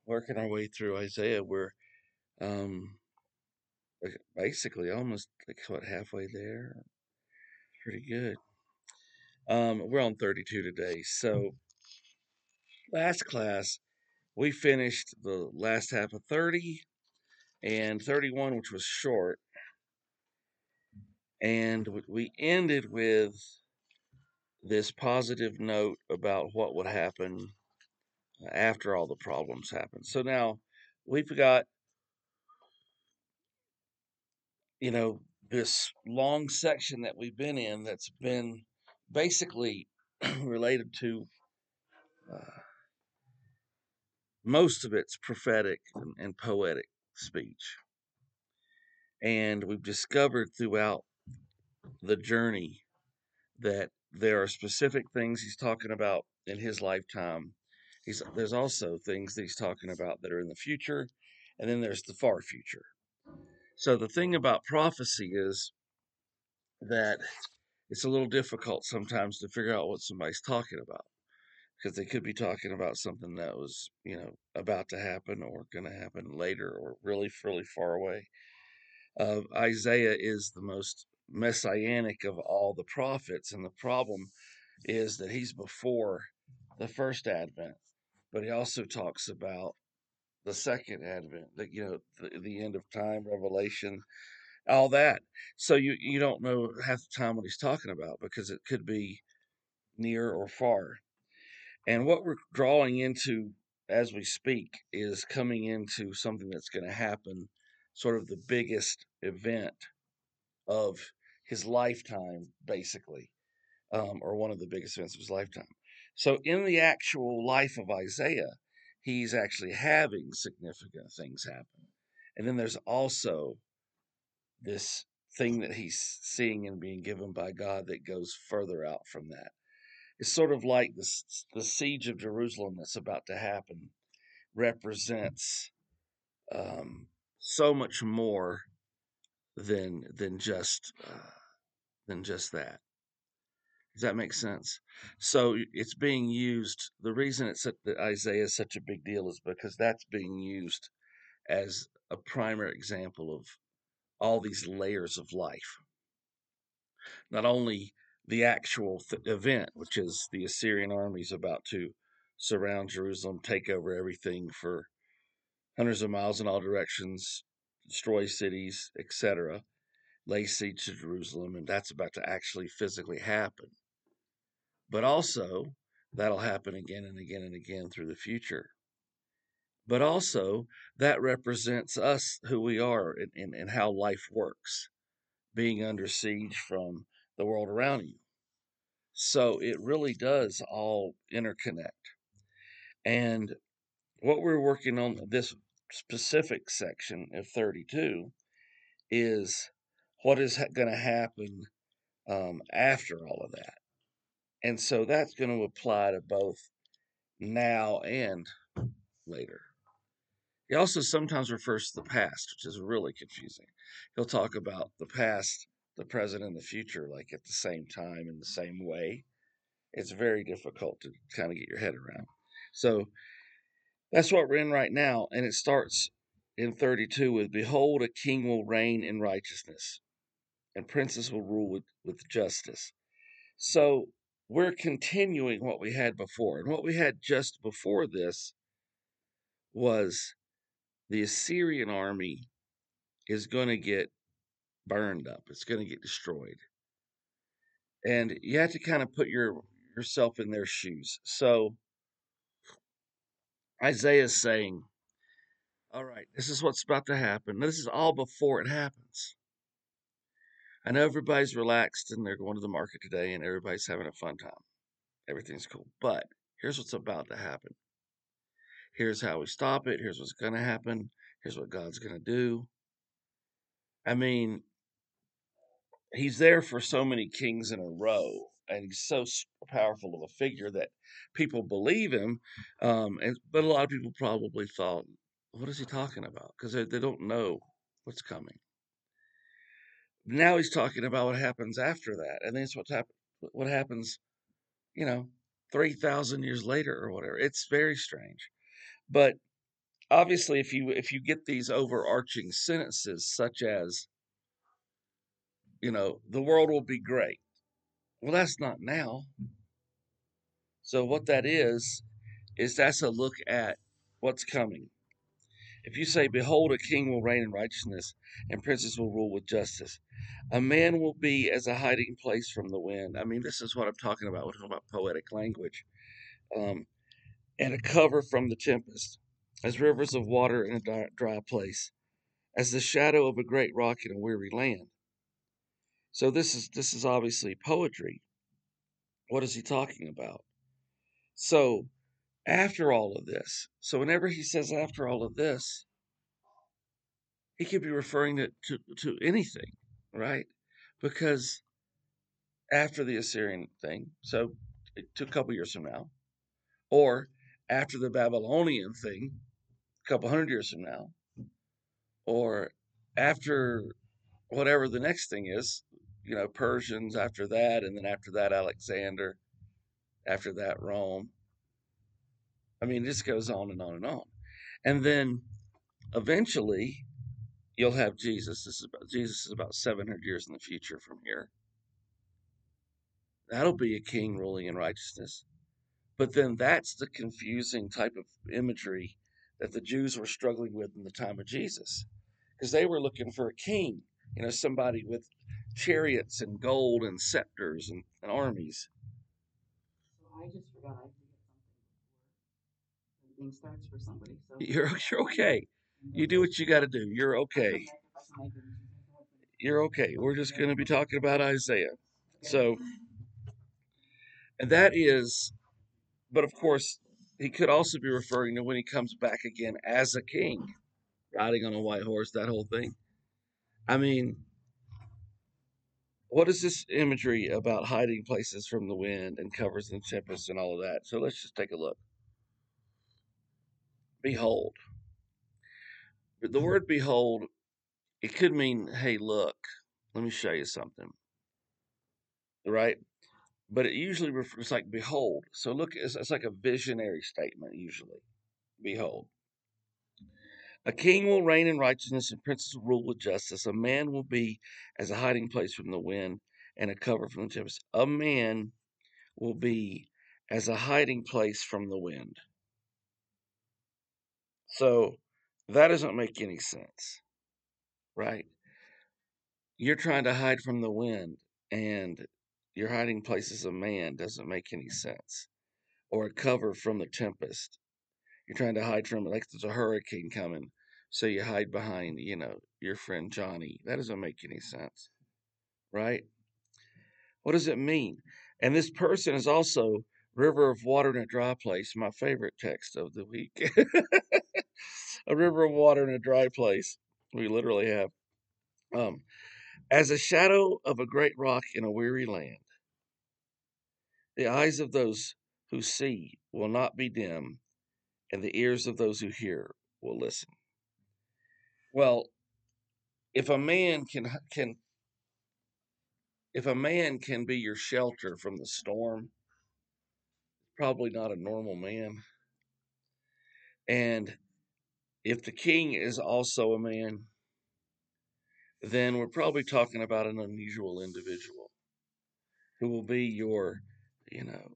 working our way through Isaiah. We're um, basically almost like what halfway there. Pretty good. We're on 32 today. So last class we finished the last half of 30 and 31, which was short, and we ended with this positive note about what would happen after all the problems happen. So now we've got, you know, this long section that we've been in that's been basically related to most of it's prophetic and poetic speech. And we've discovered throughout the journey that there are specific things he's talking about in his lifetime. There's also things that he's talking about that are in the future, and then there's the far future. So the thing about prophecy is that it's a little difficult sometimes to figure out what somebody's talking about because they could be talking about something that was, about to happen or going to happen later or really, really far away. Isaiah is the most messianic of all the prophets, and the problem is that he's before the first advent, but he also talks about the second advent, the end of time, Revelation, all that. So you don't know half the time what he's talking about because it could be near or far. And what we're drawing into as we speak is coming into something that's going to happen, sort of the biggest event of his lifetime, basically, or one of the biggest events of his lifetime. So, in the actual life of Isaiah, he's actually having significant things happen. And then there's also this thing that he's seeing and being given by God that goes further out from that. It's sort of like the siege of Jerusalem that's about to happen represents so much more than than just than just that. Does that make sense? So it's being used. The reason that Isaiah is such a big deal is because that's being used as a primary example of all these layers of life. Not only the actual event, which is the Assyrian armies about to surround Jerusalem, take over everything for hundreds of miles in all directions, destroy cities, etc., lay siege to Jerusalem, and that's about to actually physically happen. But also, that'll happen again and again and again through the future. But also, that represents us, who we are, and how life works, being under siege from the world around you. So it really does all interconnect. And what we're working on this specific section of 32 is what is going to happen after all of that. And so that's going to apply to both now and later. He also sometimes refers to the past, which is really confusing. He'll talk about the past, the present, and the future, like at the same time in the same way. It's very difficult to kind of get your head around. So that's what we're in right now. And it starts in 32 with Behold, a king will reign in righteousness, and princes will rule with justice. So we're continuing what we had before. And what we had just before this was the Assyrian army is going to get burned up. It's going to get destroyed. And you have to kind of put yourself in their shoes. So Isaiah is saying, all right, this is what's about to happen. This is all before it happens. I know everybody's relaxed and they're going to the market today and everybody's having a fun time. Everything's cool. But here's what's about to happen. Here's how we stop it. Here's what's going to happen. Here's what God's going to do. I mean, he's there for so many kings in a row, and he's so powerful of a figure that people believe him. But a lot of people probably thought, "What is he talking about?" Because they don't know what's coming. Now he's talking about what happens after that, and then it's what happens, you know, 3,000 years later or whatever. It's very strange, but obviously, if you get these overarching sentences such as, the world will be great. Well, that's not now. So what that is that's a look at what's coming. If you say, "Behold, a king will reign in righteousness, and princes will rule with justice. A man will be as a hiding place from the wind." I mean, this is what I'm talking about. We're talking about poetic language. Um, and a cover from the tempest, as rivers of water in a dry place, as the shadow of a great rock in a weary land. So this is obviously poetry. What is he talking about? So after all of this, so whenever he says after all of this, he could be referring to anything, right? Because after the Assyrian thing, so a couple years from now, or after the Babylonian thing, a couple hundred years from now, or after whatever the next thing is, Persians after that, and then after that, Alexander, after that, Rome. I mean, it just goes on and on and on. And then eventually, you'll have Jesus. Jesus is about 700 years in the future from here. That'll be a king ruling in righteousness. But then that's the confusing type of imagery that the Jews were struggling with in the time of Jesus, because they were looking for a king, somebody with chariots and gold and scepters and armies. So I just forgot I have to get something before the meeting starts for somebody. So You're okay. You do what you got to do. You're okay. You're okay. We're just going to be talking about Isaiah. So, and that is, but of course, he could also be referring to when he comes back again as a king, riding on a white horse, that whole thing. I mean, what is this imagery about hiding places from the wind and covers and tempest and all of that? So let's just take a look. Behold. The word behold, it could mean, hey, look, let me show you something, right? But it usually refers like behold. So look, it's like a visionary statement, usually. Behold. A king will reign in righteousness and princes will rule with justice. A man will be as a hiding place from the wind and a cover from the tempest. A man will be as a hiding place from the wind. So that doesn't make any sense, right? You're trying to hide from the wind and your hiding place is a man doesn't make any sense. Or a cover from the tempest. You're trying to hide from it like there's a hurricane coming. So you hide behind, your friend Johnny. That doesn't make any sense, right? What does it mean? And this person is also river of water in a dry place, my favorite text of the week. A river of water in a dry place. We literally have. Um, as a shadow of a great rock in a weary land, the eyes of those who see will not be dim, and the ears of those who hear will listen. Well, if a man can if a man can be your shelter from the storm, probably not a normal man. And if the king is also a man, then we're probably talking about an unusual individual who will be your, you know,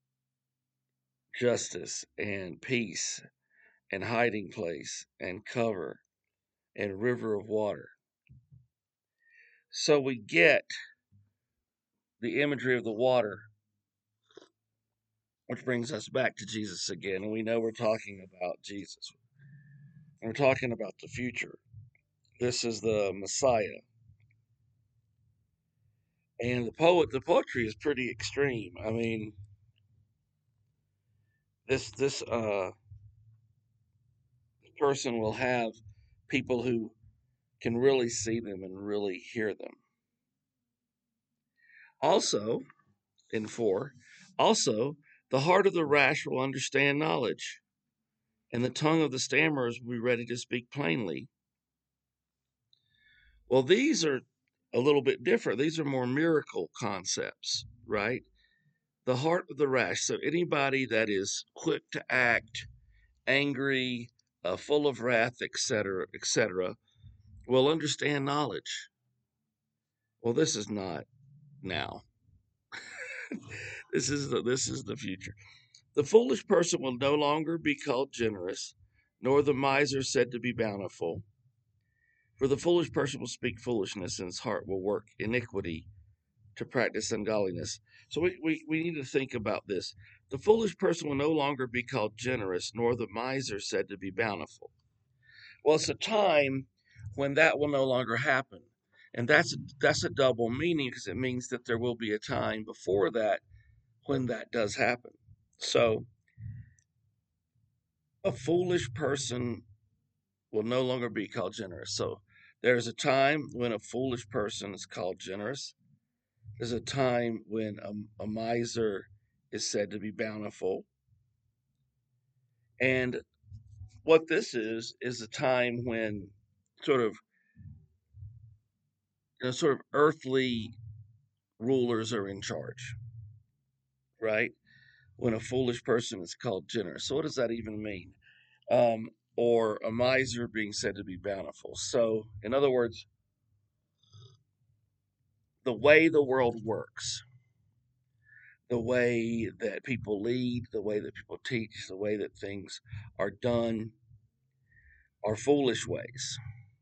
justice and peace and hiding place and cover and river of water. So we get the imagery of the water, which brings us back to Jesus again. And we know we're talking about Jesus. We're talking about the future. This is the Messiah. And the poetry is pretty extreme. I mean, this person will have people who can really see them and really hear them. Also, in 4, also, the heart of the rash will understand knowledge, and the tongue of the stammerers will be ready to speak plainly. Well, these are a little bit different. These are more miracle concepts, right? The heart of the rash. So anybody that is quick to act, angry, full of wrath, etc., will understand knowledge. Well, this is not now. This is the future. The foolish person will no longer be called generous, nor the miser said to be bountiful. For the foolish person will speak foolishness, and his heart will work iniquity to practice ungodliness. So we need to think about this. The foolish person will no longer be called generous, nor the miser said to be bountiful. Well, it's a time when that will no longer happen. And that's a double meaning, because it means that there will be a time before that when that does happen. So a foolish person will no longer be called generous. So there's a time when a foolish person is called generous. There's a time when a miser is said to be bountiful. And what this is a time when sort of sort of earthly rulers are in charge, right? When a foolish person is called generous. So what does that even mean? Or a miser being said to be bountiful. So, in other words, the way the world works, the way that people lead, the way that people teach, the way that things are done are foolish ways.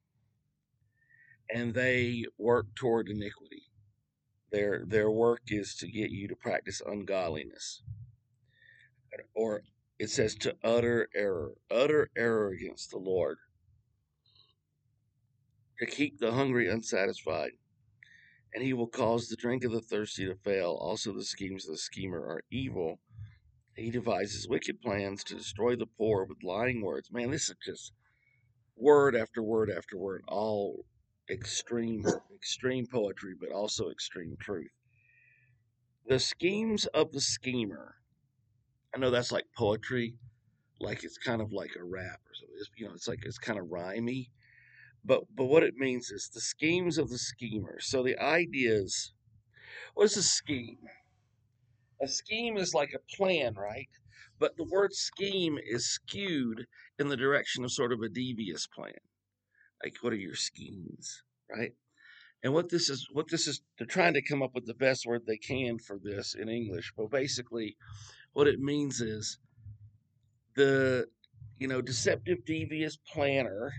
And they work toward iniquity. Their work is to get you to practice ungodliness. Or it says to utter error against the Lord, to keep the hungry unsatisfied, and he will cause the drink of the thirsty to fail. Also, the schemes of the schemer are evil. He devises wicked plans to destroy the poor with lying words. Man, this is just word after word after word, all extreme poetry, but also extreme truth. The schemes of the schemer. I know that's like poetry, like it's kind of like a rap or something. It's kind of rhymey. But what it means is the schemes of the schemer. So the idea is, what's a scheme? A scheme is like a plan, right? But the word scheme is skewed in the direction of sort of a devious plan. Like, what are your schemes, right? And what this is, they're trying to come up with the best word they can for this in English. But basically, what it means is the, deceptive devious planner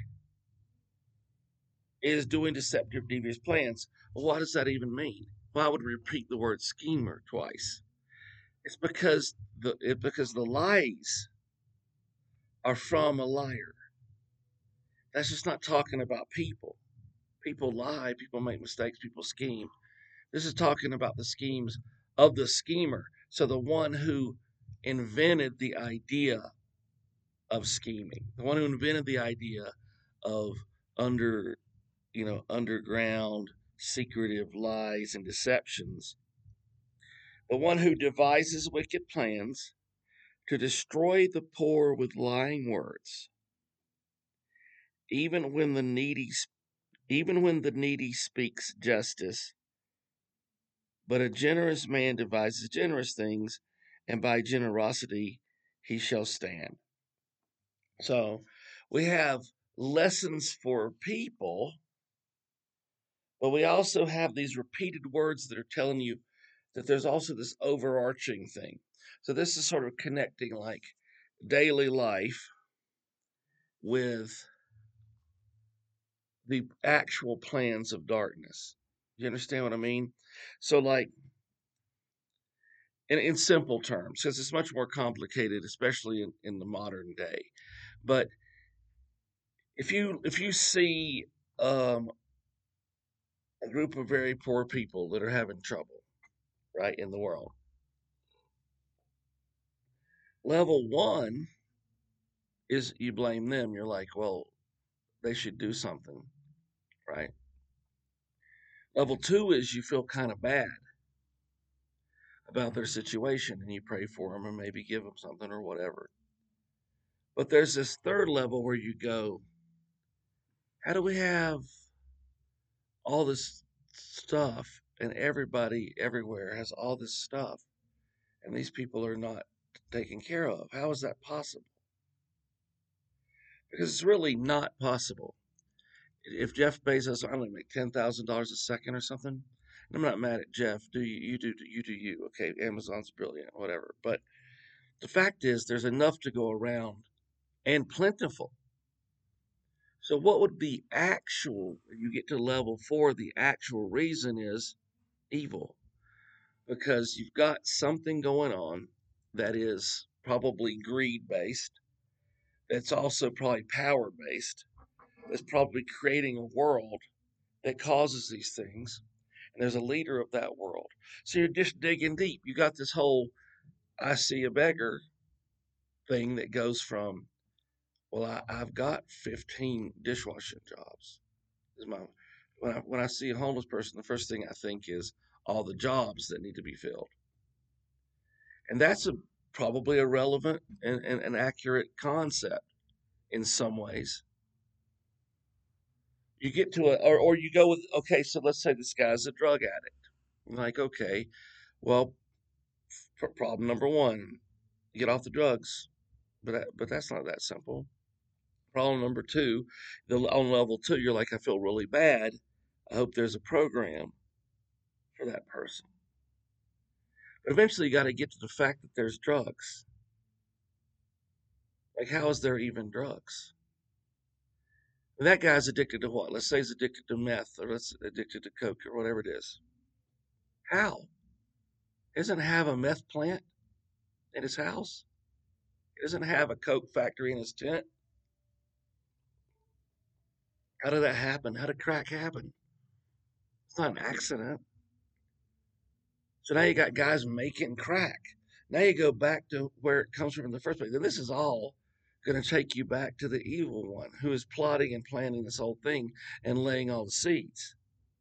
is doing deceptive devious plans. Well, what does that even mean? Why would we repeat the word schemer twice? It's because the lies are from a liar. That's just not talking about people. People lie, people make mistakes, people scheme. This is talking about the schemes of the schemer. So the one who invented the idea of scheming, the one who invented the idea of under, underground secretive lies and deceptions, the one who devises wicked plans to destroy the poor with lying words, even when the needy speaks justice. But a generous man devises generous things, and by generosity he shall stand. So we have lessons for people, but we also have these repeated words that are telling you that there's also this overarching thing. So this is sort of connecting like daily life with the actual plans of darkness. You understand what I mean? So, like, in simple terms, because it's much more complicated, especially in the modern day. But if you see um, a group of very poor people that are having trouble, right, in the world, level one is you blame them. You're like, well, they should do something, right? Level two is you feel kind of bad about their situation and you pray for them or maybe give them something or whatever. But there's this third level where you go, how do we have all this stuff and everybody everywhere has all this stuff and these people are not taken care of? How is that possible? because it's really not possible. If Jeff Bezos, I only make $10,000 a second or something, and I'm not mad at Jeff. Do you? You do you. Okay, Amazon's brilliant, whatever. But the fact is, there's enough to go around and plentiful. So, what would be actual? You get to level 4. The actual reason is evil because you've got something going on that is probably greed based. That's also probably power based. That's probably creating a world that causes these things. And there's a leader of that world. So you're just digging deep. You got this whole I see a beggar thing that goes from, well, I've got 15 dishwashing jobs. Is my when I see a homeless person, the first thing I think is all the jobs that need to be filled. And that's probably a relevant and an accurate concept in some ways. You get to or you go with, okay, so let's say this guy's a drug addict. Like, okay, well, problem number one, get off the drugs. But that's not that simple. Problem number two, on level 2, you're like, I feel really bad. I hope there's a program for that person. But eventually, you got to get to the fact that there's drugs. Like, how is there even drugs? And that guy's addicted to what? Let's say he's addicted to meth, or let's addicted to coke, or whatever it is. How? He doesn't have a meth plant in his house. He doesn't have a coke factory in his tent. How did that happen? How did crack happen? It's not an accident. So now you got guys making crack. Now you go back to where it comes from in the first place. And this is all going to take you back to the evil one who is plotting and planning this whole thing and laying all the seeds.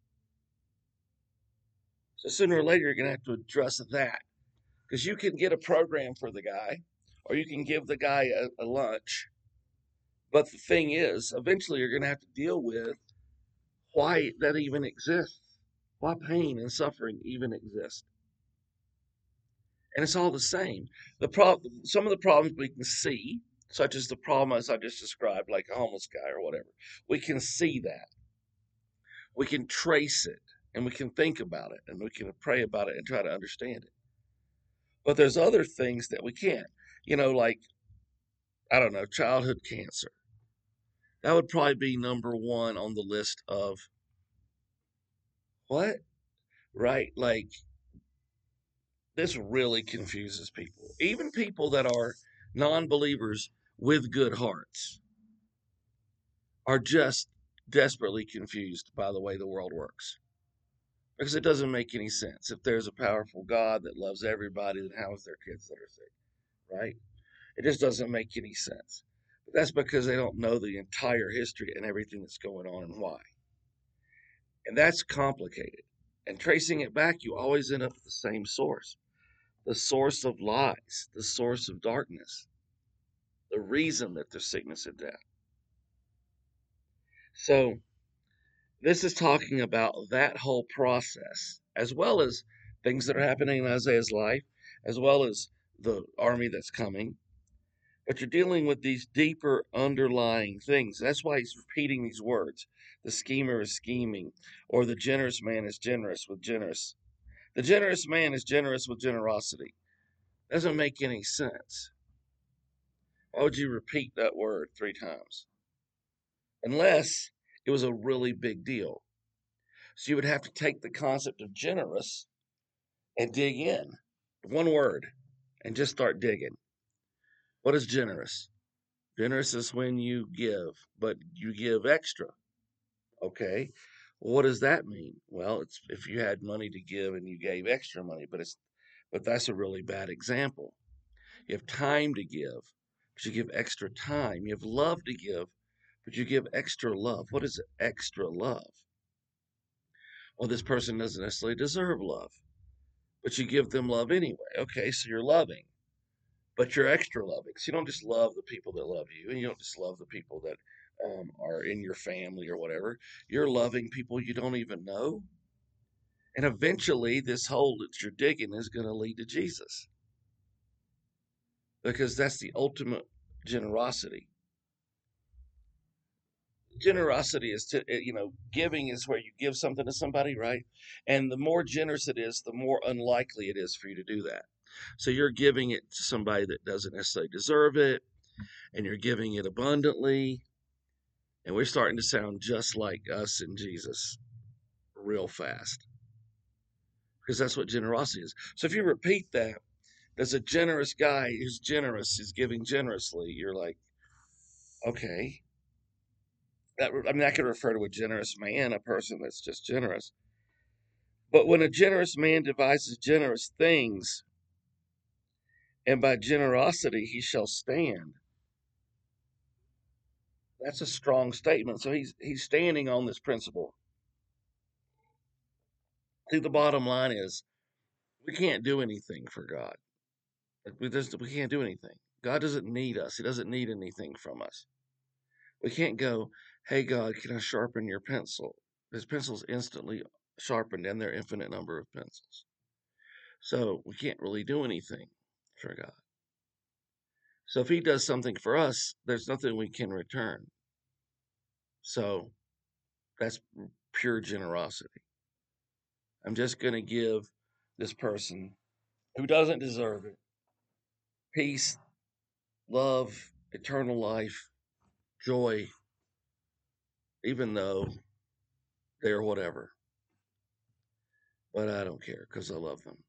So sooner or later, you're going to have to address that because you can get a program for the guy or you can give the guy a lunch. But the thing is, eventually, you're going to have to deal with why that even exists, why pain and suffering even exist. And it's all the same. Some of the problems we can see, such as the problem as I just described, like a homeless guy or whatever, we can see that. We can trace it and we can think about it and we can pray about it and try to understand it. But there's other things that we can't. Like, I don't know, childhood cancer. That would probably be number one on the list of what? Right? Like, this really confuses people. Even people that are non believers with good hearts are just desperately confused by the way the world works. Because it doesn't make any sense. If there's a powerful God that loves everybody, then how is there kids that are sick? Right? It just doesn't make any sense. But that's because they don't know the entire history and everything that's going on and why. And that's complicated. And tracing it back, you always end up at the same source, the source of lies, the source of darkness, the reason that there's sickness and death. So, this is talking about that whole process, as well as things that are happening in Isaiah's life, as well as the army that's coming. But you're dealing with these deeper underlying things. That's why he's repeating these words. The schemer is scheming, or the generous man is generous with generous. The generous man is generous with generosity. Doesn't make any sense. Why would you repeat that word 3 times? Unless it was a really big deal. So you would have to take the concept of generous and dig in. One word, and just start digging. What is generous? Generous is when you give, but you give extra. Okay. Well, what does that mean? Well, it's if you had money to give and you gave extra money, but that's a really bad example. You have time to give, but you give extra time. You have love to give, but you give extra love. What is extra love? Well, this person doesn't necessarily deserve love, but you give them love anyway. Okay, so you're loving, but you're extra loving. So you don't just love the people that love you, and you don't just love the people that are in your family or whatever. You're loving people you don't even know. And eventually, this hole that you're digging is going to lead to Jesus because that's the ultimate generosity. generosity is giving is where you give something to somebody, right? And the more generous it is, the more unlikely it is for you to do that. So you're giving it to somebody that doesn't necessarily deserve it, and you're giving it abundantly. And we're starting to sound just like us and Jesus real fast, because that's what generosity is. So if you repeat that, there's a generous guy who's generous, is giving generously. You're like, okay. I could refer to a generous man, a person that's just generous. But when a generous man devises generous things, and by generosity he shall stand, that's a strong statement. So he's standing on this principle. See, the bottom line is we can't do anything for God. We can't do anything. God doesn't need us. He doesn't need anything from us. We can't go, hey, God, can I sharpen your pencil? His pencil's instantly sharpened, and there are infinite number of pencils. So we can't really do anything for God. So if he does something for us, there's nothing we can return. So that's pure generosity. I'm just going to give this person who doesn't deserve it peace, love, eternal life, joy, even though they're whatever. But I don't care because I love them.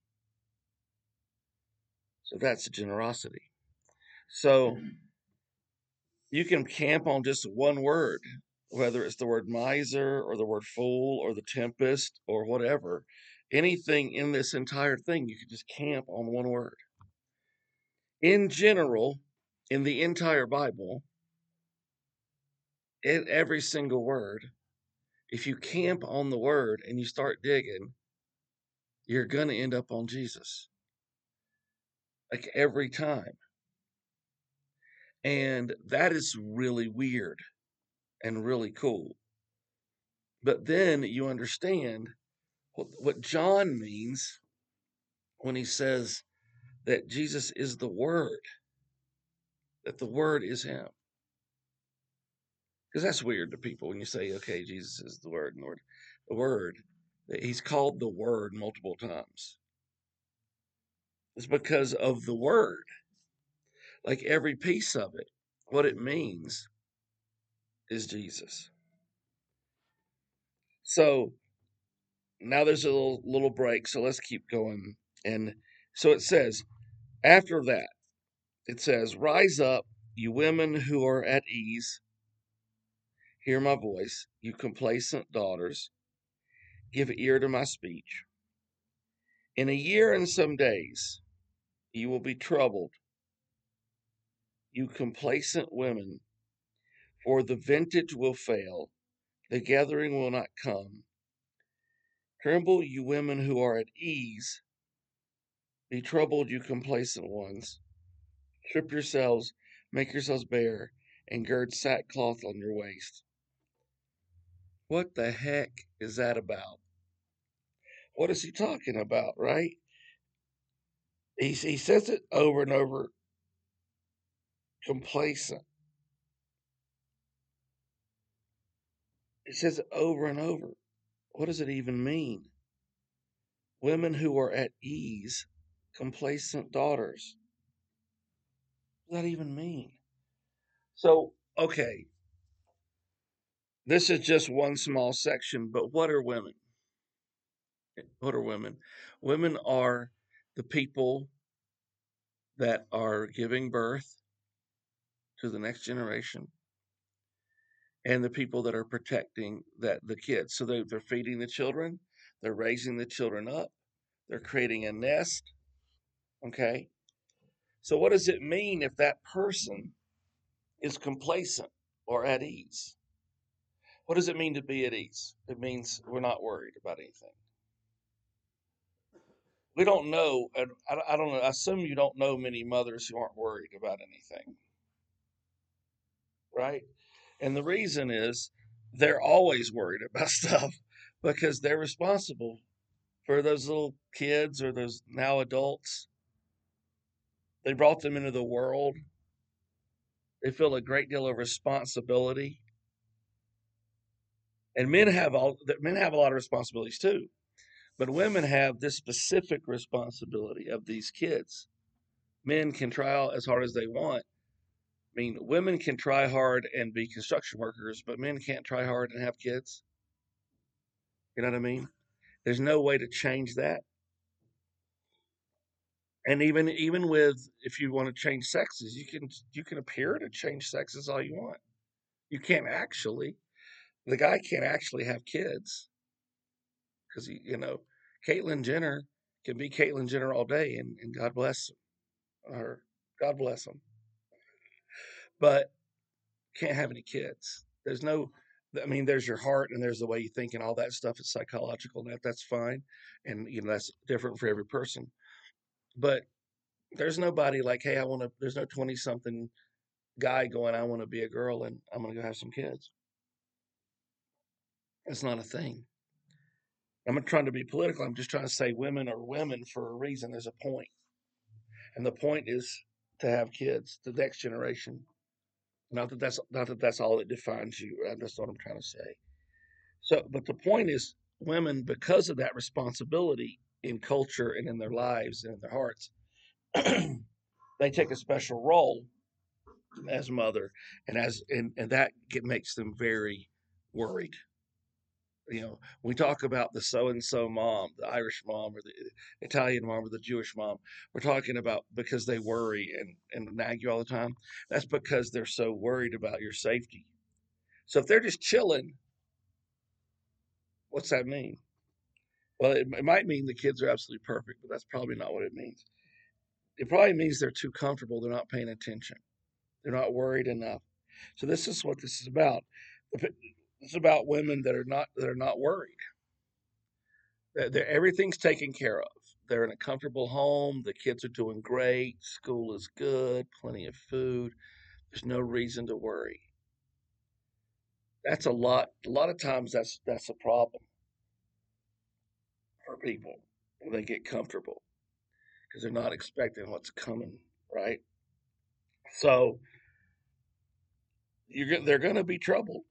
So that's generosity. So you can camp on just one word, whether it's the word miser or the word fool or the tempest or whatever. Anything in this entire thing, you can just camp on one word. In general, in the entire Bible, in every single word, if you camp on the word and you start digging, you're going to end up on Jesus. Like every time. And that is really weird and really cool. But then you understand what John means when he says that Jesus is the Word, that the Word is Him. Because that's weird to people when you say, okay, Jesus is the Word, and the Word, He's called the Word multiple times. It's because of the Word, like every piece of it, what it means is Jesus. So now there's a little break, so let's keep going. And so it says, after that, it says, rise up, you women who are at ease. Hear my voice, you complacent daughters. Give ear to my speech. In a year and some days, you will be troubled, you complacent women, for the vintage will fail, the gathering will not come. Tremble, you women who are at ease. Be troubled, you complacent ones. Strip yourselves, make yourselves bare, and gird sackcloth on your waist. What the heck is that about? What is he talking about, right? He says it over and over, complacent. He says it over and over. What does it even mean? Women who are at ease, complacent daughters. What does that even mean? So, okay, this is just one small section, but what are women? What are women? Women are the people that are giving birth to the next generation and the people that are protecting the kids. So they're feeding the children, they're raising the children up, they're creating a nest. Okay. So what does it mean if that person is complacent or at ease? What does it mean to be at ease? It means we're not worried about anything. We don't know. I don't know. I assume you don't know many mothers who aren't worried about anything, right? And the reason is they're always worried about stuff because they're responsible for those little kids or those now adults. They brought them into the world. They feel a great deal of responsibility. And men have a lot of responsibilities too, but women have this specific responsibility of these kids. Men can try out as hard as they want. I mean, women can try hard and be construction workers, but men can't try hard and have kids. You know what I mean? There's no way to change that. And even with, if you want to change sexes, you can appear to change sexes all you want. You can't actually. The guy can't actually have kids because Caitlyn Jenner can be Caitlyn Jenner all day, and God bless her. God bless him. But can't have any kids. There's no, I mean, there's your heart and there's the way you think and all that stuff is psychological and that's fine. And, that's different for every person. But there's nobody like, hey, there's no 20 something guy going, I want to be a girl and I'm going to go have some kids. That's not a thing. I'm not trying to be political. I'm just trying to say women are women for a reason. There's a point. And the point is to have kids, the next generation. Not that that's all that defines you. That's what I'm trying to say. So, but the point is, women, because of that responsibility in culture and in their lives and in their hearts, they take a special role as mother, and that makes them very worried. We talk about the so and so mom, the Irish mom, or the Italian mom, or the Jewish mom. We're talking about because they worry and nag you all the time. That's because they're so worried about your safety. So if they're just chilling, what's that mean? Well, it might mean the kids are absolutely perfect, but that's probably not what it means. It probably means they're too comfortable. They're not paying attention. They're not worried enough. So this is what this is about. It's about women that are not worried. Everything's taken care of. They're in a comfortable home. The kids are doing great. School is good. Plenty of food. There's no reason to worry. That's a lot. A lot of times that's a problem for people when they get comfortable because they're not expecting what's coming, right? So they're going to be troubled.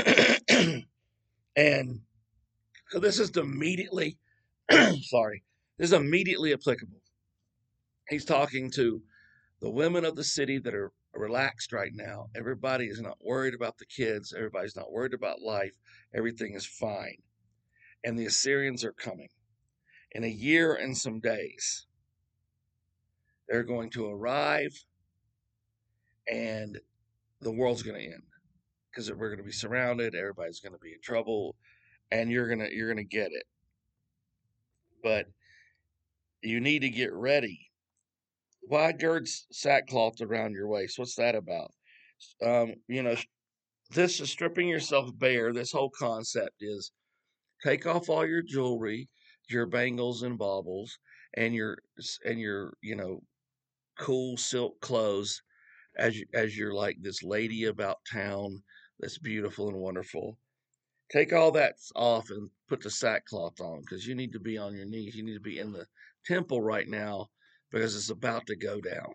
And so this is immediately, sorry, this is immediately applicable. He's talking to the women of the city that are relaxed right now. Everybody is not worried about the kids. Everybody's not worried about life. Everything is fine. And the Assyrians are coming. In a year and some days, they're going to arrive and the world's going to end because we're going to be surrounded. Everybody's going to be in trouble and you're going to get it. But you need to get ready. Why gird sackcloth around your waist? What's that about? Um, you know, this is stripping yourself bare. This whole concept is take off all your jewelry, your bangles and baubles, and your cool silk clothes as you're like this lady about town that's beautiful and wonderful. Take all that off and put the sackcloth on because you need to be on your knees. You need to be in the temple right now because it's about to go down.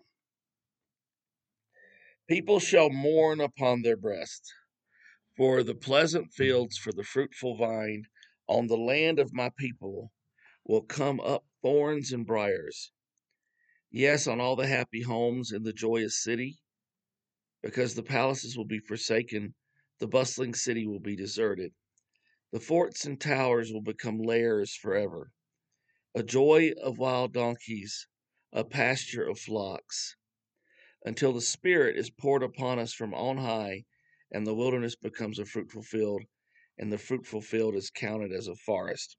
People shall mourn upon their breast for the pleasant fields, for the fruitful vine. On the land of my people will come up thorns and briars. Yes, on all the happy homes in the joyous city, because the palaces will be forsaken, the bustling city will be deserted. The forts and towers will become lairs forever. A joy of wild donkeys, a pasture of flocks, until the Spirit is poured upon us from on high, and the wilderness becomes a fruitful field, and the fruitful field is counted as a forest.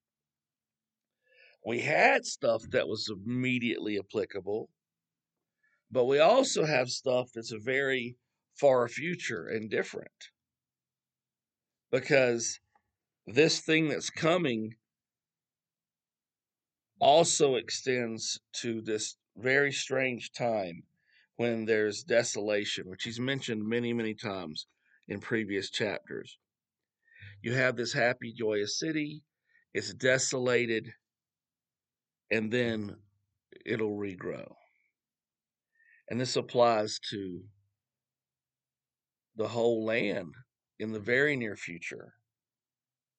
We had stuff that was immediately applicable, but we also have stuff that's a very far future and different because this thing that's coming also extends to this very strange time when there's desolation, which he's mentioned many, many times in previous chapters. You have this happy, joyous city, it's desolated, and then it'll regrow. And this applies to the whole land in the very near future.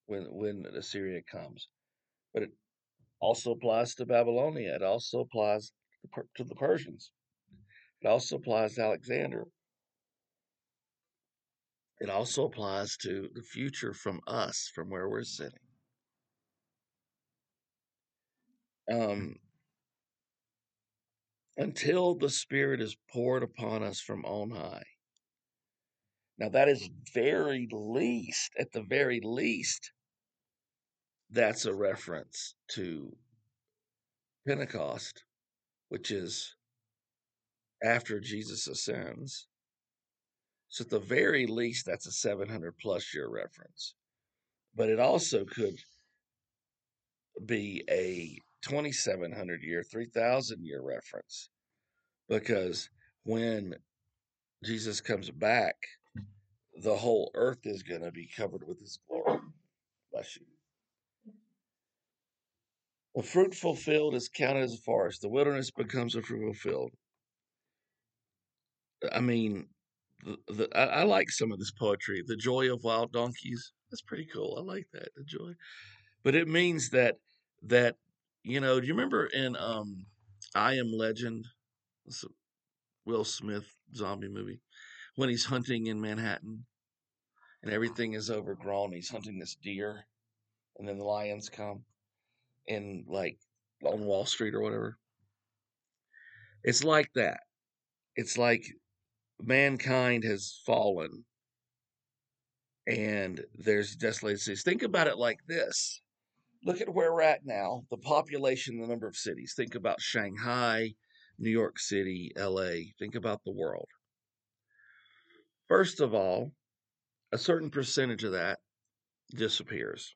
when Assyria comes. But it also applies to Babylonia. It also applies to the Persians. It also applies to Alexander. It also applies to the future from us, from where we're sitting. Um, until the Spirit is poured upon us from on high. Now, that is very least, at the very least, that's a reference to Pentecost, which is after Jesus ascends. So, at the very least, that's a 700 plus year reference. But it also could be a 2700 year, 3000 year reference because when Jesus comes back, the whole earth is going to be covered with his glory. Bless you. A fruitful field is counted as a forest. The wilderness becomes a fruitful field. I mean, I like some of this poetry. The joy of wild donkeys. That's pretty cool. I like that. The joy, but it means that do you remember in I Am Legend, it's a Will Smith zombie movie, when he's hunting in Manhattan and everything is overgrown. He's hunting this deer, and then the lions come in like on Wall Street or whatever. It's like that. It's like mankind has fallen and there's desolated cities. Think about it like this. Look at where we're at now, the population, the number of cities. Think about Shanghai, New York City, LA. Think about the world. First of all, a certain percentage of that disappears.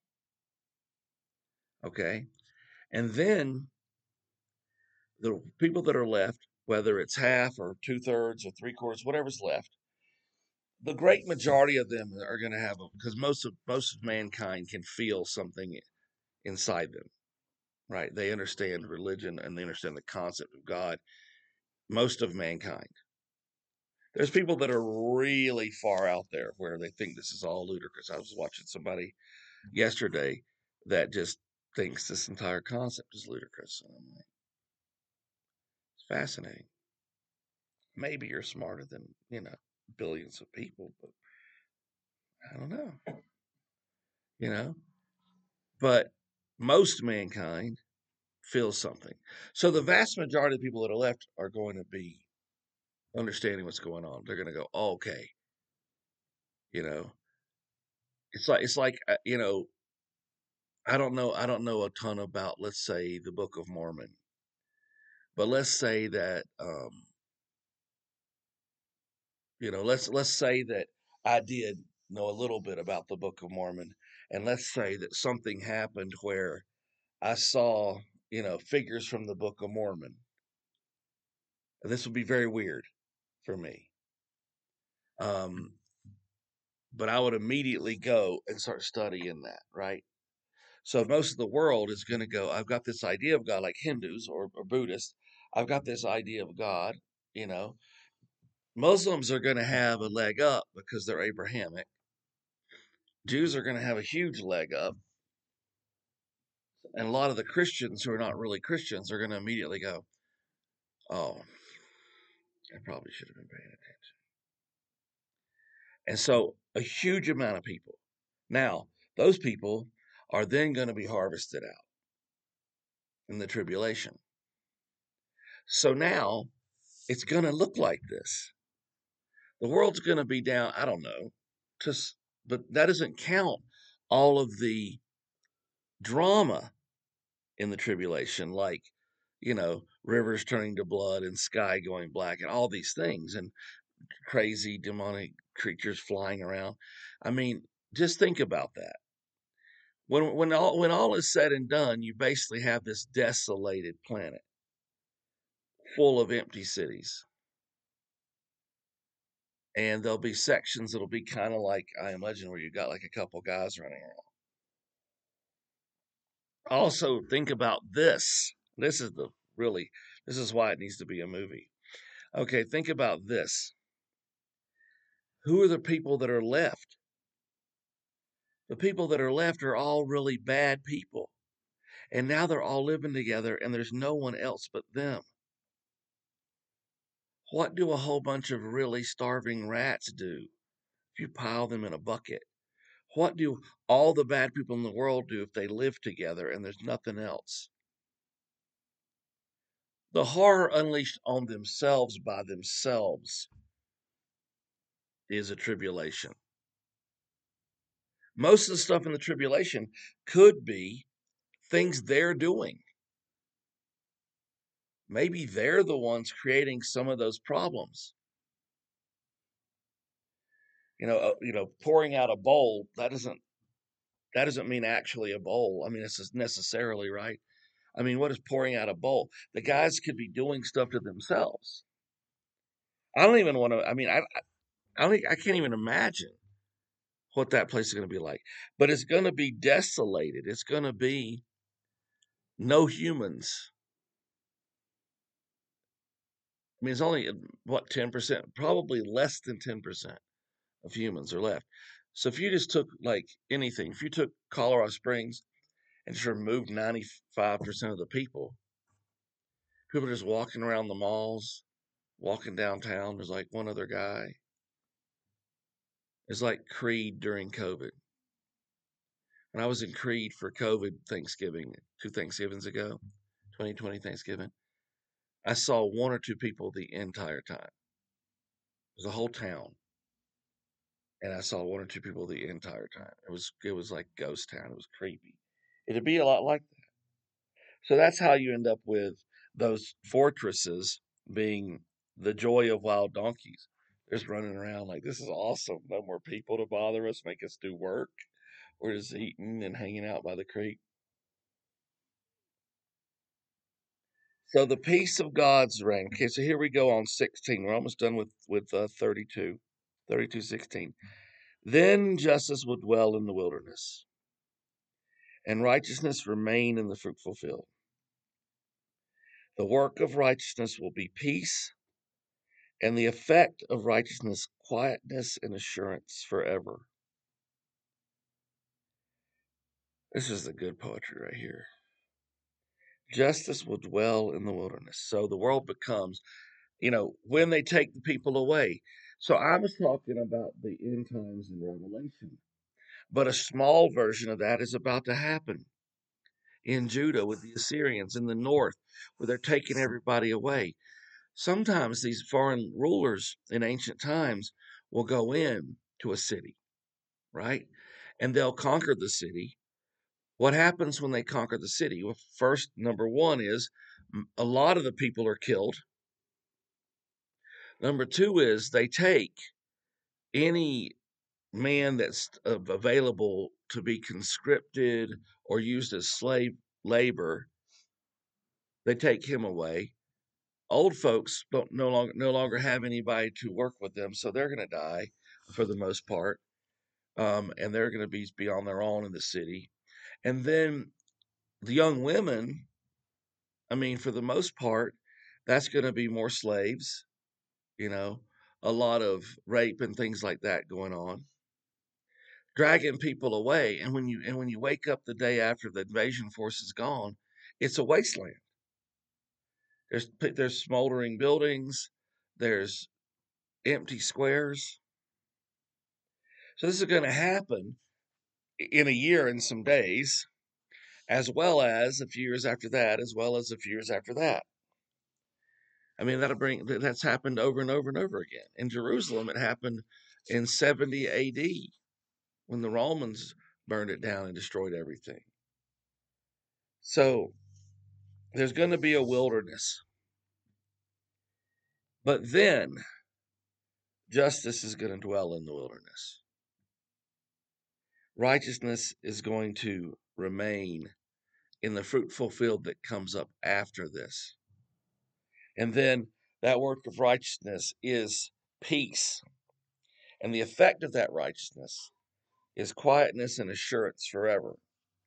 Okay. And then the people that are left, whether it's half or 2/3 or 3/4, whatever's left, the great majority of them are going to have because most of mankind can feel something inside them, right? They understand religion and they understand the concept of God. Most of mankind. There's people that are really far out there where they think this is all ludicrous. I was watching somebody yesterday that just thinks this entire concept is ludicrous. And I'm like, it's fascinating. Maybe you're smarter than, billions of people, but I don't know, you know? But most mankind feels something. So the vast majority of people that are left are going to be understanding what's going on. They're going to go, oh, okay, you know, it's like I don't know a ton about, let's say, the Book of Mormon, but let's say that let's say that I did know a little bit about the Book of Mormon, and let's say that something happened where I saw, figures from the Book of Mormon. And this would be very weird for me. Um, but I would immediately go and start studying that, right? So most of the world is going to go, I've got this idea of God, like Hindus or Buddhists. I've got this idea of God, you know. Muslims are going to have a leg up because they're Abrahamic. Jews are going to have a huge leg up. And a lot of the Christians who are not really Christians are going to immediately go, oh, I probably should have been paying attention. And so a huge amount of people. Now, those people are then going to be harvested out in the tribulation. So now it's going to look like this. The world's going to be down, I don't know, just, but that doesn't count all of the drama in the tribulation, like, rivers turning to blood and sky going black and all these things and crazy demonic creatures flying around. I mean, just think about that. When all is said and done, you basically have this desolated planet full of empty cities. And there'll be sections that'll be kind of like I imagine where you got like a couple guys running around. Also, think about this. This is this is why it needs to be a movie. Okay, think about this. Who are the people that are left? The people that are left are all really bad people. And now they're all living together and there's no one else but them. What do a whole bunch of really starving rats do if you pile them in a bucket? What do all the bad people in the world do if they live together and there's nothing else? The horror unleashed on themselves by themselves is a tribulation. Most of the stuff in the tribulation could be things they're doing. Maybe they're the ones creating some of those problems. Pouring out a bowl, that doesn't mean actually a bowl. I mean, it's just necessarily, right. I mean, what is pouring out a bowl? The guys could be doing stuff to themselves. I don't even want to. I mean, I can't even imagine what that place is going to be like. But it's going to be desolated. It's going to be no humans. I mean, it's only what 10%, probably less than 10% of humans are left. So if you just took like anything, if you took Colorado Springs and just removed 95% of the people are just walking around the malls, walking downtown. There's like one other guy. It's like Creed during COVID. When I was in Creed for COVID Thanksgiving, 2 Thanksgivings ago, 2020 Thanksgiving, I saw one or two people the entire time. It was a whole town, and I saw one or two people the entire time. It was like ghost town. It was creepy. It'd be a lot like that. So that's how you end up with those fortresses being the joy of wild donkeys. Just running around like this is awesome. No more people to bother us, make us do work. We're just eating and hanging out by the creek. So the peace of God's reign. Okay, so here we go on 16. We're almost done with 32. 32:16. Then justice will dwell in the wilderness, and righteousness remain in the fruitful field. The work of righteousness will be peace, and the effect of righteousness quietness and assurance forever. This is the good poetry right here. Justice will dwell in the wilderness. So the world becomes, when they take the people away. So I was talking about the end times in Revelation, but a small version of that is about to happen in Judah with the Assyrians in the north, where they're taking everybody away. Sometimes these foreign rulers in ancient times will go in to a city, right? And they'll conquer the city. What happens when they conquer the city? Well, first, number one is a lot of the people are killed. Number two is they take any man that's available to be conscripted or used as slave labor. They take him away. Old folks don't no longer have anybody to work with them, so they're going to die for the most part, and they're going to be on their own in the city. And then the young women, I mean, for the most part, that's going to be more slaves. You know, a lot of rape and things like that going on, dragging people away. And when you wake up the day after the invasion force is gone, it's a wasteland. There's smoldering buildings. There's empty squares. So this is going to happen in a year and some days, as well as a few years after that, as well as a few years after that. I mean, that's happened over and over and over again. In Jerusalem, it happened in 70 AD when the Romans burned it down and destroyed everything. So there's going to be a wilderness. But then justice is going to dwell in the wilderness. Righteousness is going to remain in the fruitful field that comes up after this. And then that work of righteousness is peace. And the effect of that righteousness is quietness and assurance forever.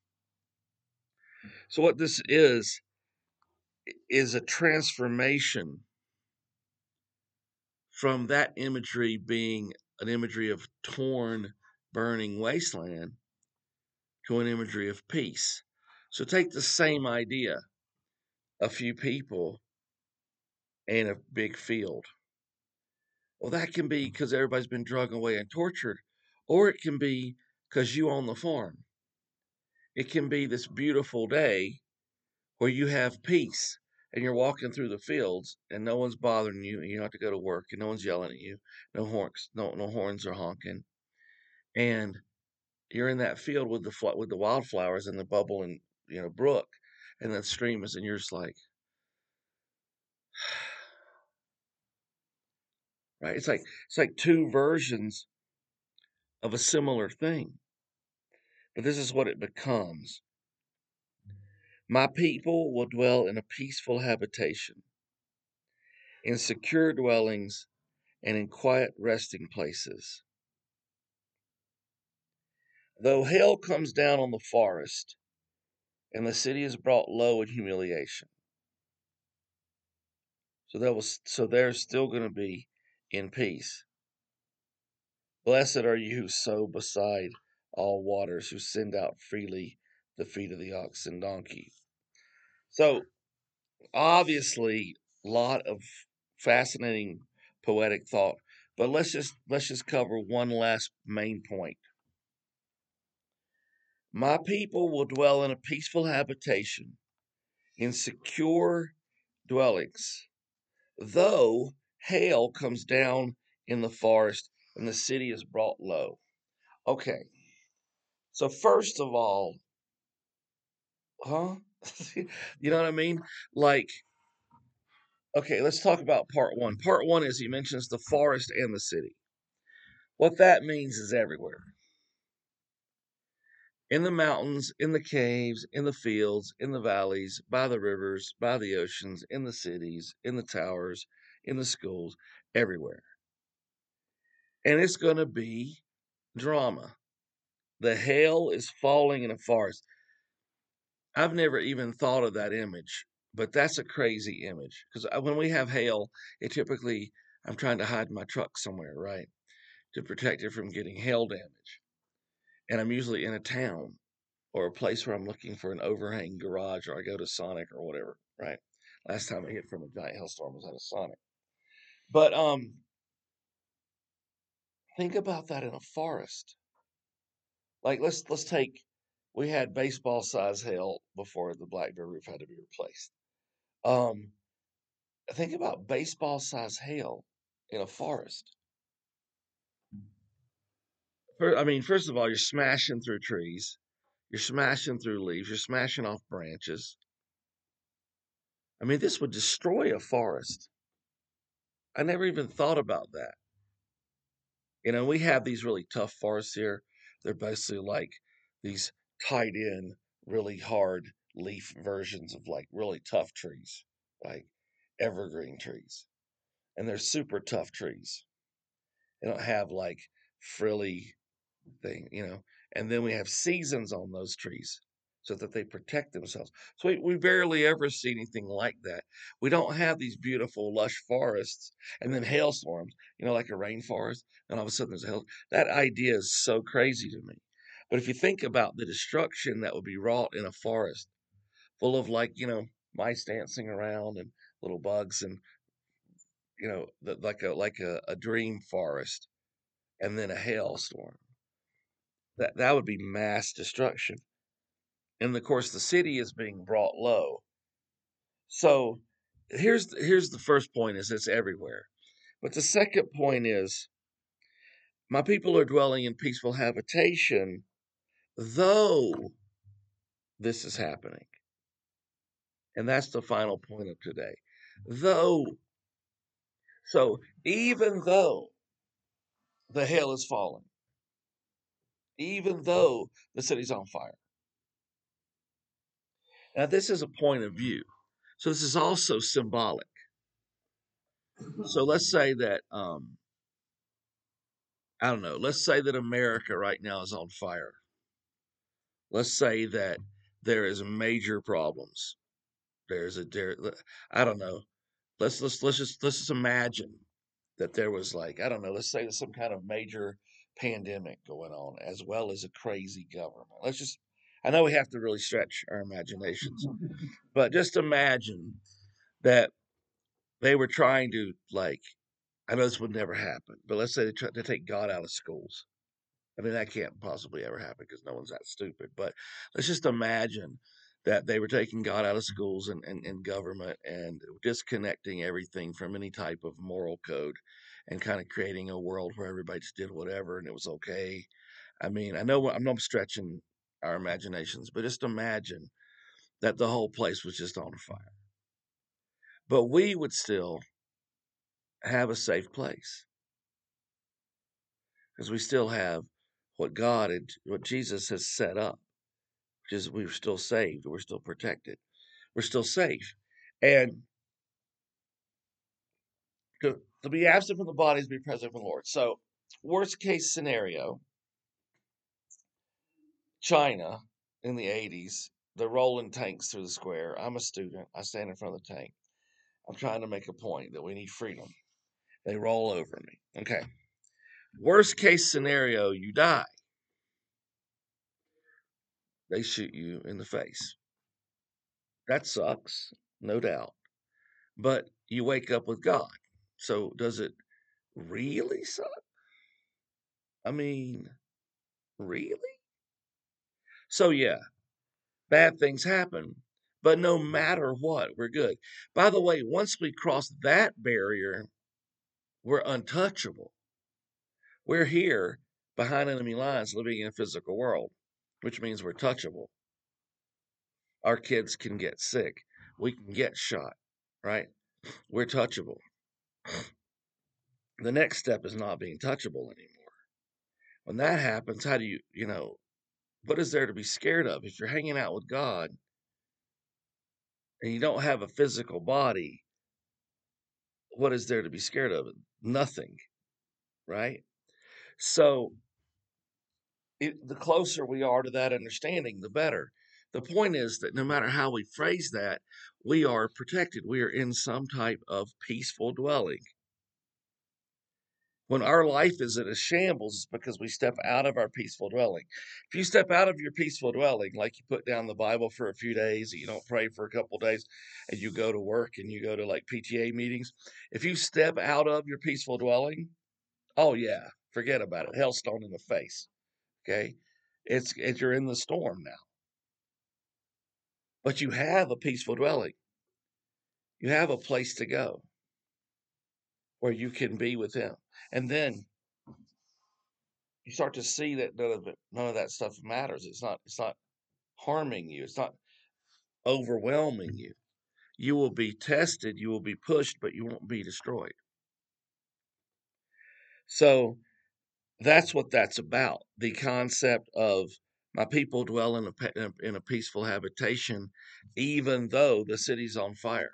So what this is a transformation from that imagery being an imagery of torn, burning wasteland to an imagery of peace. So take the same idea, a few people in a big field. Well, that can be because everybody's been drugged away and tortured, or it can be because you own the farm. It can be this beautiful day where you have peace and you're walking through the fields and no one's bothering you and you don't have to go to work and no one's yelling at you. No horns are honking. And you're in that field with the wildflowers and the bubbling, brook and the stream is, and you're just like, right? It's like two versions of a similar thing, but this is what it becomes. My people will dwell in a peaceful habitation, in secure dwellings, and in quiet resting places. Though hail comes down on the forest, and the city is brought low in humiliation. So they're still going to be in peace. Blessed are you who sow beside all waters, who send out freely the feet of the ox and donkey. So obviously, a lot of fascinating poetic thought, but let's just cover one last main point. My people will dwell in a peaceful habitation, in secure dwellings, though hail comes down in the forest and the city is brought low. Okay, so first of all, huh? You know what I mean? Like, okay, let's talk about part one. Part one is he mentions the forest and the city. What that means is everywhere. In the mountains, in the caves, in the fields, in the valleys, by the rivers, by the oceans, in the cities, in the towers, in the schools, everywhere. And it's going to be drama. The hail is falling in a forest. I've never even thought of that image, but that's a crazy image because when we have hail, it typically, I'm trying to hide my truck somewhere, right? To protect it from getting hail damage. And I'm usually in a town or a place where I'm looking for an overhang garage or I go to Sonic or whatever, right? Last time I hit from a giant hailstorm was at a Sonic. But think about that in a forest. Like let's take we had baseball size hail before the Blackberry roof had to be replaced. Um think about baseball size hail in a forest. I mean, first of all, you're smashing through trees, you're smashing through leaves, you're smashing off branches. I mean, this would destroy a forest. I never even thought about that. We have these really tough forests here. They're basically like these tied in, really hard leaf versions of like really tough trees, like evergreen trees. And they're super tough trees. They don't have like frilly thing. And then we have seasons on those trees so that they protect themselves. So we barely ever see anything like that. We don't have these beautiful, lush forests and then hailstorms, like a rainforest, and all of a sudden there's a hail. That idea is so crazy to me. But if you think about the destruction that would be wrought in a forest full of mice dancing around and little bugs and like a dream forest and then a hailstorm. That would be mass destruction. And of course, the city is being brought low. So here's the first point: is it's everywhere. But the second point is, my people are dwelling in peaceful habitation, though this is happening. And that's the final point of today. Though, so even though the hail is falling, even though the city's on fire. Now, this is a point of view. So this is also symbolic. So let's say that I don't know. Let's say that America right now is on fire. Let's say that there is major problems. I don't know. Let's just imagine that there was like, I don't know. Let's say there's some kind of major pandemic going on as well as a crazy government. Let's just I know we have to really stretch our imaginations, but just imagine that they were trying to, like, I know this would never happen, but let's say they try to take God out of schools. I mean, that can't possibly ever happen because no one's that stupid. But let's just imagine that they were taking God out of schools and government and disconnecting everything from any type of moral code and kind of creating a world where everybody just did whatever and it was okay. I mean, I know I'm not stretching our imaginations, but just imagine that the whole place was just on fire. But we would still have a safe place because we still have what God and what Jesus has set up, which is we're still saved, we're still protected, we're still safe. And to be absent from the body is to be present with the Lord. So, worst case scenario, China in the 80s, they're rolling tanks through the square. I'm a student, I stand in front of the tank. I'm trying to make a point that we need freedom. They roll over me. Okay. Worst case scenario, you die. They shoot you in the face. That sucks, no doubt. But you wake up with God. So does it really suck? I mean, really? So yeah, bad things happen. But no matter what, we're good. By the way, once we cross that barrier, we're untouchable. We're here behind enemy lines living in a physical world, which means we're touchable. Our kids can get sick. We can get shot, right? We're touchable. The next step is not being touchable anymore. When that happens, how do what is there to be scared of? If you're hanging out with God and you don't have a physical body, what is there to be scared of? Nothing, right? So the closer we are to that understanding, the better. The point is that no matter how we phrase that, we are protected. We are in some type of peaceful dwelling. When our life is in a shambles, it's because we step out of our peaceful dwelling. If you step out of your peaceful dwelling, like you put down the Bible for a few days, you don't pray for a couple of days, and you go to work and you go to like PTA meetings, if you step out of your peaceful dwelling, oh yeah, forget about it. Hailstone in the face. Okay, it's you're in the storm now, but you have a peaceful dwelling. You have a place to go where you can be with Him, and then you start to see that none of that stuff matters. It's not harming you. It's not overwhelming you. You will be tested, you will be pushed, but you won't be destroyed. So that's what that's about. The concept of my people dwell in a peaceful habitation, even though the city's on fire.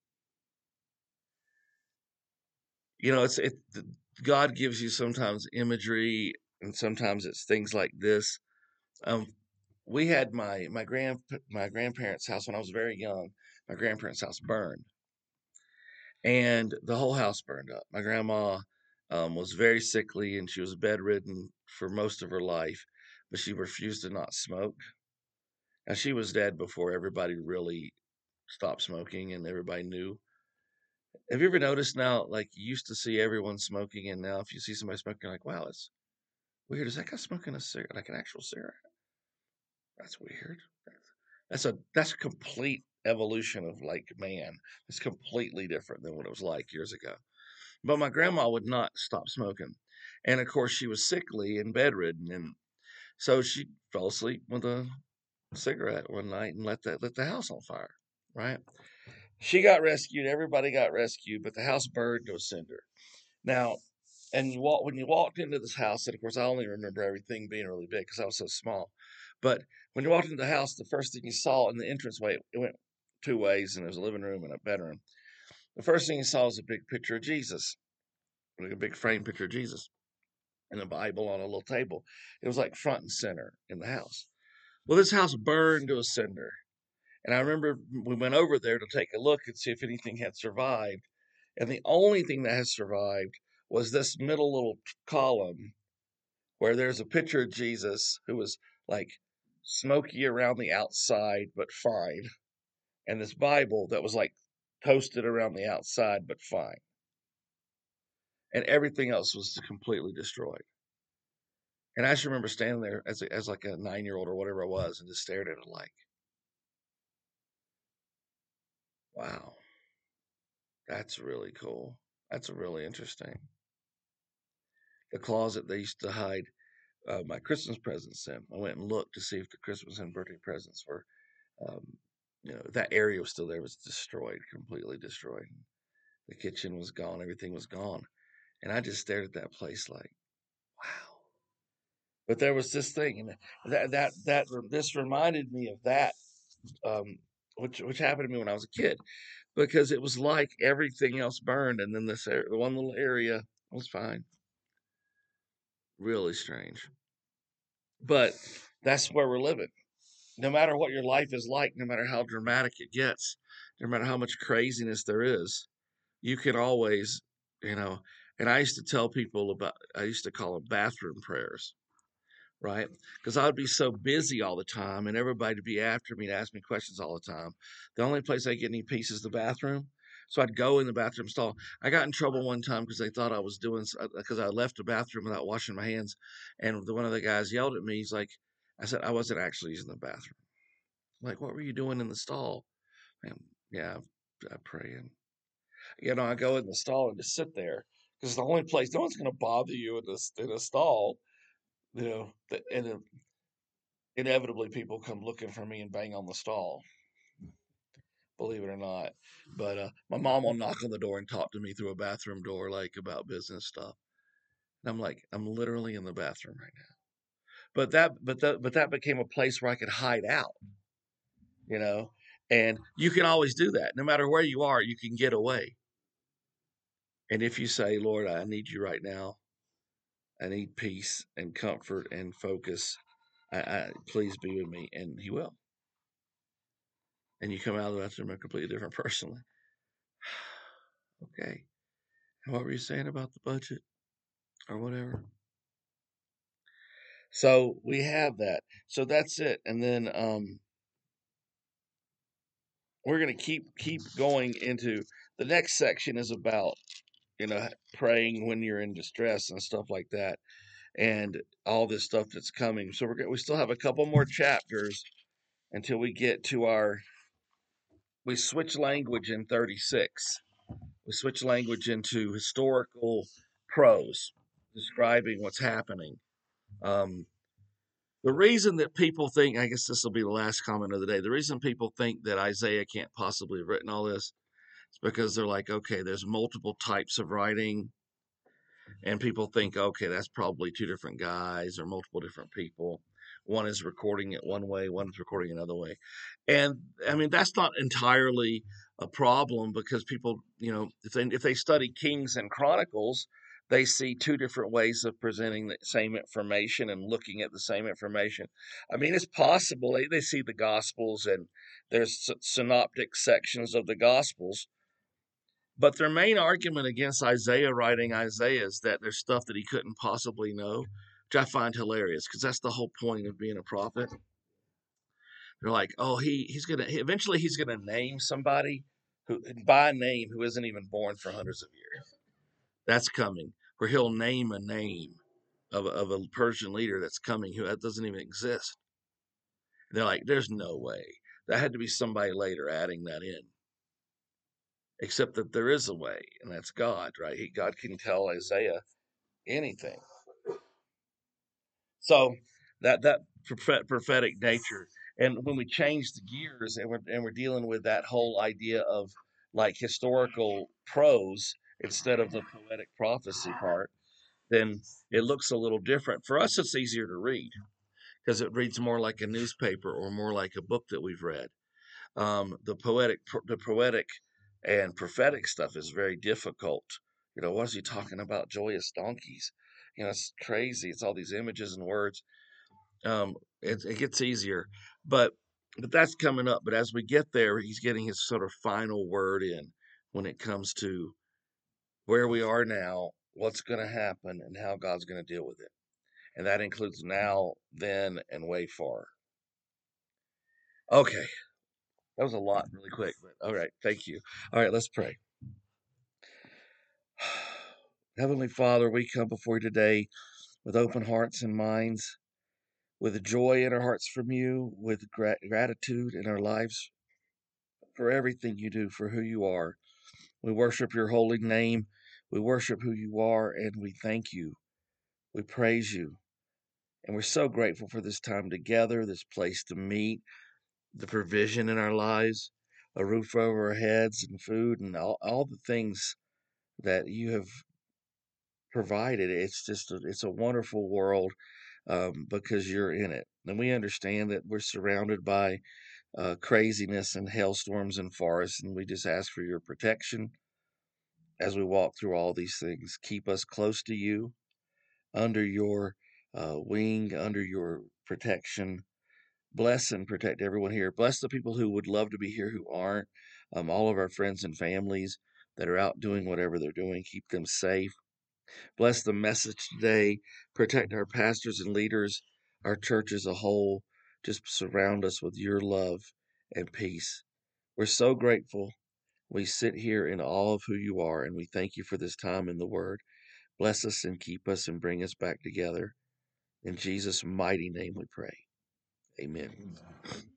God gives you sometimes imagery, and sometimes it's things like this. Um, we had my grandparents' house when I was very young. My grandparents' house burned, and the whole house burned up. My grandma was very sickly, and she was bedridden for most of her life, but she refused to not smoke. And she was dead before everybody really stopped smoking, and everybody knew. Have you ever noticed now, like you used to see everyone smoking, and now if you see somebody smoking, you're like, wow, it's weird. Is that guy smoking a cigarette, like an actual cigarette? That's weird. That's a complete evolution of like man. It's completely different than what it was like years ago. But my grandma would not stop smoking. And of course, she was sickly and bedridden. And so she fell asleep with a cigarette one night and lit the house on fire. Right. She got rescued. Everybody got rescued, but the house burned to a cinder. Now, when you walked into this house, and of course, I only remember everything being really big because I was so small. But when you walked into the house, the first thing you saw in the entranceway, it went two ways, and there was a living room and a bedroom. The first thing you saw was a big picture of Jesus, like a big frame picture of Jesus, and a Bible on a little table. It was like front and center in the house. Well, this house burned to a cinder. And I remember we went over there to take a look and see if anything had survived. And the only thing that has survived was this middle little column where there's a picture of Jesus who was like smoky around the outside but fine, and this Bible that was like toasted around the outside but fine, and everything else was completely destroyed. And I just remember standing there as like a 9-year-old or whatever I was, and just stared at it like, wow, that's really cool. That's really interesting. The closet they used to hide my Christmas presents in. I went and looked to see if the Christmas and birthday presents were, um, that area was still there. It was destroyed, completely destroyed. The kitchen was gone. Everything was gone. And I just stared at that place like, wow. But there was this thing, and this reminded me of that, um, which happened to me when I was a kid, because it was like everything else burned, and then the one little area was fine. Really strange, but that's where we're living. No matter what your life is like, no matter how dramatic it gets, no matter how much craziness there is, you can always, you know. And I used to tell people I used to call them bathroom prayers, right? Because I would be so busy all the time and everybody would be after me to ask me questions all the time. The only place I get any peace is the bathroom. So I'd go in the bathroom stall. I got in trouble one time because they thought I was doing, because I left the bathroom without washing my hands. And one of the guys yelled at me. He's like, I said, I wasn't actually using the bathroom. I'm like, what were you doing in the stall? And yeah, I pray. And, I go in the stall and just sit there because it's the only place, no one's going to bother you in a stall, and inevitably people come looking for me and bang on the stall, believe it or not. But my mom will knock on the door and talk to me through a bathroom door, like about business stuff. And I'm like, I'm literally in the bathroom right now. But that became a place where I could hide out, you know. And you can always do that, no matter where you are. You can get away. And if you say, Lord, I need you right now. I need peace and comfort and focus. Please be with me, and He will. And you come out of the bathroom a completely different person. Okay. What were you saying about the budget or whatever? So we have that. So that's it. And then we're gonna keep going into the next section is about, praying when you're in distress and stuff like that, and all this stuff that's coming. So we still have a couple more chapters until we get to we switch language in 36. We switch language into historical prose describing what's happening. Um, The reason that people think, I guess this will be the last comment of the day, the reason people think that Isaiah can't possibly have written all this is because they're like, okay, there's multiple types of writing, and people think, okay, that's probably two different guys or multiple different people. One is recording it one way, one is recording another way. And I mean, that's not entirely a problem because people, if they study Kings and Chronicles, they see two different ways of presenting the same information and looking at the same information. I mean, it's possible they see the Gospels and there's synoptic sections of the Gospels, but their main argument against Isaiah writing Isaiah is that there's stuff that he couldn't possibly know, which I find hilarious because that's the whole point of being a prophet. They're like, oh, eventually he's gonna name somebody who by name who isn't even born for hundreds of years. That's coming, where he'll name a name of a Persian leader that's coming who doesn't even exist. And they're like, there's no way. That had to be somebody later adding that in. Except that there is a way, and that's God, right? God can tell Isaiah anything. So that prophetic nature, and when we change the gears and we're dealing with that whole idea of like historical prose instead of the poetic prophecy part, then it looks a little different. For us, it's easier to read because it reads more like a newspaper or more like a book that we've read. The poetic and prophetic stuff is very difficult. What is he talking about? Joyous donkeys. It's crazy. It's all these images and words. It gets easier, but that's coming up. But as we get there, he's getting his sort of final word in when it comes to where we are now, what's going to happen, and how God's going to deal with it. And that includes now, then, and way far. Okay, that was a lot really quick, but all right, thank you. All right, let's pray. Heavenly Father, we come before you today with open hearts and minds, with joy in our hearts from you, with gratitude in our lives for everything you do, for who you are. We worship your holy name. We worship who you are, and we thank you. We praise you. And we're so grateful for this time together, this place to meet, the provision in our lives, a roof over our heads, and food, and all the things that you have provided. It's a wonderful world because you're in it. And we understand that we're surrounded by craziness and hailstorms and forests, and we just ask for your protection as we walk through all these things. Keep us close to you, under your wing, under your protection. Bless and protect everyone here. Bless the people who would love to be here who aren't. All of our friends and families that are out doing whatever they're doing. Keep them safe. Bless the message today. Protect our pastors and leaders, our church as a whole. Just surround us with your love and peace. We're so grateful. We sit here in awe of who you are, and we thank you for this time in the Word. Bless us and keep us and bring us back together. In Jesus' mighty name we pray. Amen.